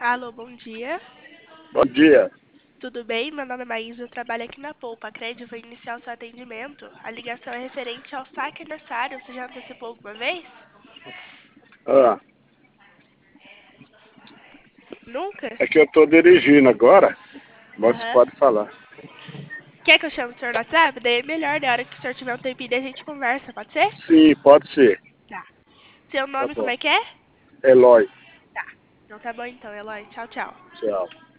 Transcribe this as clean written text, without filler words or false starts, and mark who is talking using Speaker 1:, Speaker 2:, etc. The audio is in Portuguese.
Speaker 1: Alô, bom dia.
Speaker 2: Bom dia.
Speaker 1: Tudo bem? Meu nome é Maísa, eu trabalho aqui na Poupa. Acredito, vou iniciar o seu atendimento. A ligação é referente ao saque aniversário. Você já antecipou alguma vez?
Speaker 2: Ah,
Speaker 1: Nunca?
Speaker 2: é que eu estou dirigindo agora, mas você
Speaker 1: Aham.
Speaker 2: pode falar.
Speaker 1: Quer que eu chame o senhor no WhatsApp? Daí é melhor, na hora que o senhor tiver um tempinho, daí a gente conversa, pode ser?
Speaker 2: Sim, pode ser.
Speaker 1: Tá. Seu
Speaker 2: Tá
Speaker 1: nome como
Speaker 2: bom.
Speaker 1: é que é?
Speaker 2: Eloy,
Speaker 1: Tá. Então tá bom então, Eloy. Tchau, tchau.
Speaker 2: tchau.